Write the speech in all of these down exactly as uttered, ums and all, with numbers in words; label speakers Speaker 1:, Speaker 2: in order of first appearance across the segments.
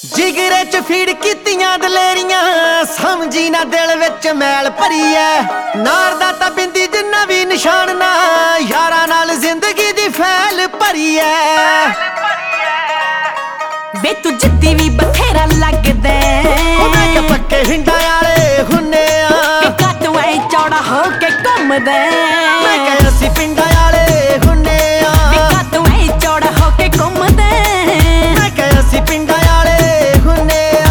Speaker 1: ਜਿਗਰੇ ਚ ਫੀੜ ਕੀਤੀਆਂ ਦਲੇਰੀਆਂ, ਸਮਝੀ ਨਾ ਦਿਲ ਵਿੱਚ ਮੈਲ ਭਰੀ ਐ। ਨਾਰ ਦਾ ਤਾਂ ਬਿੰਦੀ ਜਿੰਨਾ ਵੀ ਨਿਸ਼ਾਨ ਨਾ, ਯਾਰਾਂ ਨਾਲ ਜ਼ਿੰਦਗੀ ਦੀ ਫੈਲ ਭਰੀ ਐ।
Speaker 2: ਵੇ ਤੂੰ ਜਿੱਦੀ ਵੀ ਬਥੇਰਾ ਲੱਗਦਾ,
Speaker 1: ਉਹਨਾਂ ਕੇ ਪੱਕੇ ਹਿੰਡਾਂ ਵਾਲੇ ਹੁੰਨੇ ਆ,
Speaker 2: ਕਿ ਕੱਟ ਐ ਚੌੜਾ ਹੋ ਕੇ ਘੁੰਮਦਾ।
Speaker 1: ਮੈਂ ਕਿਹਾ ਅਸੀਂ ਪਿੰਡਾਂ ਵਾਲੇ ਹੁੰਨੇ ਆ,
Speaker 2: ਕਿ ਕੱਟ ਐ ਚੌੜਾ ਹੋ ਕੇ ਘੁੰਮਦਾ।
Speaker 1: ਮੈਂ ਕਿਹਾ ਅਸੀਂ ਪਿੰਡਾਂ ਵਾਲੇ ਹੁੰਨੇ ਆ।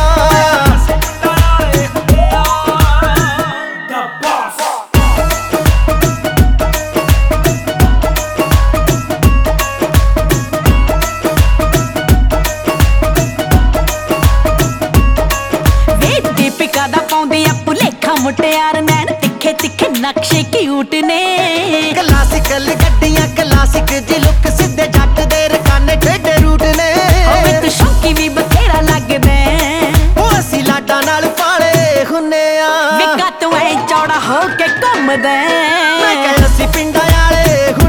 Speaker 2: ਵੇ ਦੀਪਿਕਾ ਦਾ ਪਾਉਂਦੀ ਆ ਭੁਲੇਖਾ ਮੁਟਿਆਰ, ਨੈਣ ਤਿੱਖੇ ਤਿੱਖੇ ਨਕਸ਼ੇ ਕਿਊਟ ਨੇ।
Speaker 1: ਕਲਾਸਿਕਲ ਗੱਡੀਆਂ ਕਲਾਸਿਕ ਜੀ ਲੁੱਕ, ਸਿੱਧੇ ਜੱਟ ਦੇ ਰਕਾਨੇ ਟੇਢੇ ਰੂਟ ਨੇ।
Speaker 2: ਵੇ ਤੂੰ ਸ਼ੌਕੀ ਵੀ ਬਥੇਰਾ ਲੱਗਦਾ,
Speaker 1: ਉਹ ਅਸੀਂ ਲਾਡਾਂ ਨਾਲ ਪਾਲੇ ਹੁੰਨੇ ਆ,
Speaker 2: ਵੇ ਕੱਟ ਐ ਚੌੜਾ ਹੋ ਕੇ ਘੁੰਮਦਾ।
Speaker 1: ਮੈਂ ਕਿਹਾ ਅਸੀਂ ਪਿੰਡਾਂ ਵਾਲੇ